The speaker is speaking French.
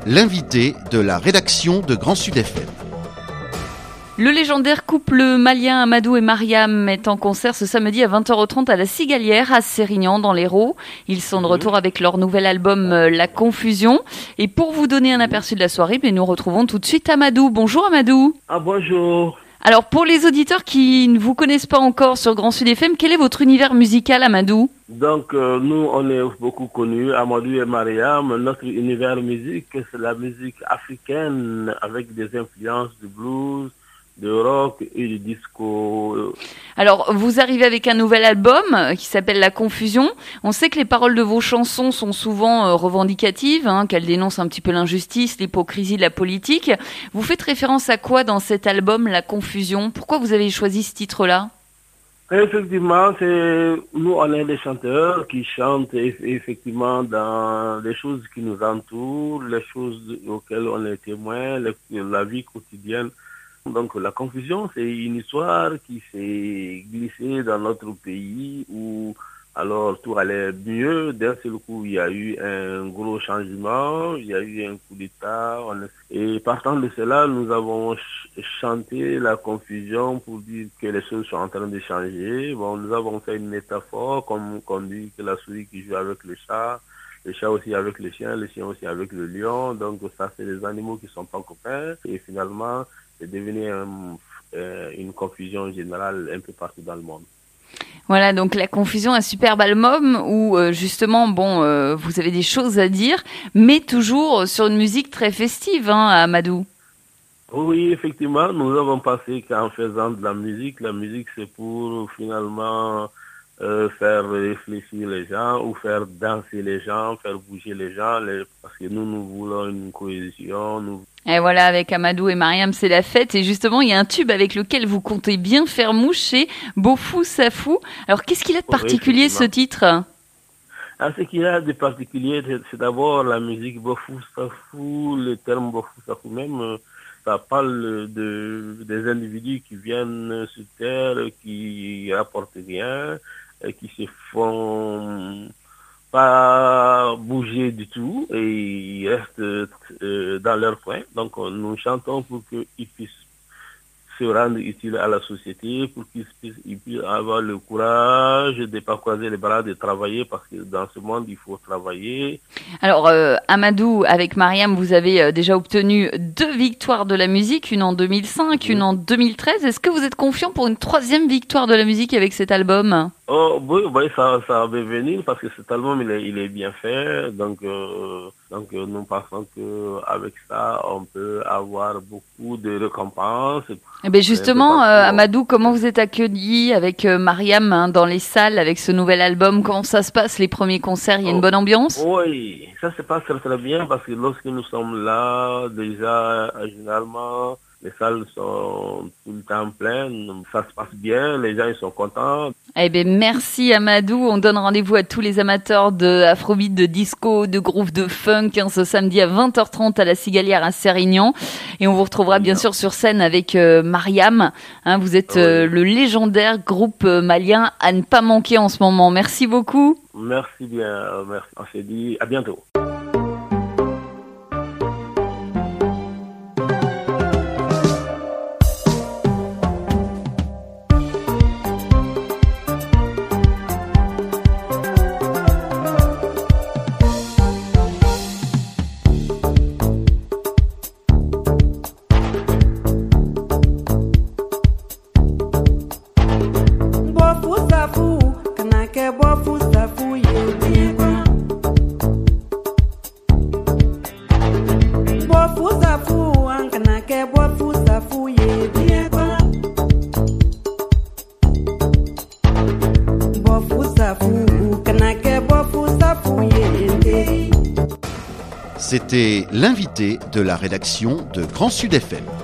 l'invité de la rédaction de Grand Sud FM. Le légendaire couple malien Amadou et Mariam est en concert ce samedi à 20h30 à la Cigalière à Sérignan dans l'Hérault. Ils sont de retour avec leur nouvel album La Confusion. Et pour vous donner un aperçu de la soirée, nous retrouvons tout de suite Amadou. Bonjour Amadou. Bonjour. Alors pour les auditeurs qui ne vous connaissent pas encore sur Grand Sud FM, quel est votre univers musical Amadou ? Donc nous on est beaucoup connus, Amadou et Mariam. Notre univers musique c'est la musique africaine avec des influences du blues, de rock et du disco. Alors, vous arrivez avec un nouvel album qui s'appelle La Confusion. On sait que les paroles de vos chansons sont souvent revendicatives, qu'elles dénoncent un petit peu l'injustice, l'hypocrisie de la politique. Vous faites référence à quoi dans cet album, La Confusion ? Pourquoi vous avez choisi ce titre-là ? Effectivement, nous on est des chanteurs qui chantent effectivement dans les choses qui nous entourent, les choses auxquelles on est témoin, la vie quotidienne. Donc la confusion, c'est une histoire qui s'est glissée dans notre pays où alors tout allait mieux. D'un seul coup, il y a eu un gros changement, il y a eu un coup d'État. Et partant de cela, nous avons chanté la confusion pour dire que les choses sont en train de changer. Nous avons fait une métaphore comme on dit que la souris qui joue avec le chat aussi avec le chien aussi avec le lion. Donc ça, c'est des animaux qui sont pas copains. Et finalement, c'est devenu une confusion générale un peu partout dans le monde. Voilà, donc La Confusion, un superbe album où justement, vous avez des choses à dire, mais toujours sur une musique très festive, Amadou. Oui, effectivement, nous avons pensé qu'en faisant de la musique c'est pour finalement faire réfléchir les gens ou faire danser les gens, faire bouger les gens, parce que nous voulons une cohésion. Et voilà, avec Amadou et Mariam, c'est la fête. Et justement, il y a un tube avec lequel vous comptez bien faire mouche, c'est Bofou Safou. Alors, qu'est-ce qu'il a de particulier, ce titre ? Ce qu'il a de particulier, c'est d'abord la musique Bofou Safou, le terme Bofou Safou même. Ça parle des individus qui viennent sur Terre, qui rapportent rien, qui se font pas bouger du tout et ils restent dans leur coin. Donc nous chantons pour qu'ils puissent se rendre utiles à la société, pour qu'ils puissent avoir le courage de ne pas croiser les bras, de travailler, parce que dans ce monde, il faut travailler. Alors, Amadou, avec Mariam, vous avez déjà obtenu 2 victoires de la musique, une en 2005, une en 2013. Est-ce que vous êtes confiant pour une 3e victoire de la musique avec cet album ? Oui, ça va venir parce que cet album, il est bien fait. Donc nous pensons qu'avec ça, on peut avoir beaucoup de récompenses. Eh bien justement, Amadou, comment vous êtes accueilli avec Mariam dans les salles avec ce nouvel album ? Comment ça se passe, les premiers concerts ? Il y a une bonne ambiance ? Oui, ça se passe très très bien parce que lorsque nous sommes là, déjà, généralement, les salles sont tout le temps pleines, ça se passe bien, les gens ils sont contents. Eh bien, merci Amadou. On donne rendez-vous à tous les amateurs de afrobeat, de disco, de groove, de funk, ce samedi à 20h30 à la Cigalière à Sérignan. Et on vous retrouvera bien sûr sur scène avec Mariam. Vous êtes le légendaire groupe malien à ne pas manquer en ce moment. Merci beaucoup. Merci bien, merci. On se dit à bientôt. C'était l'invité de la rédaction de Grand Sud FM.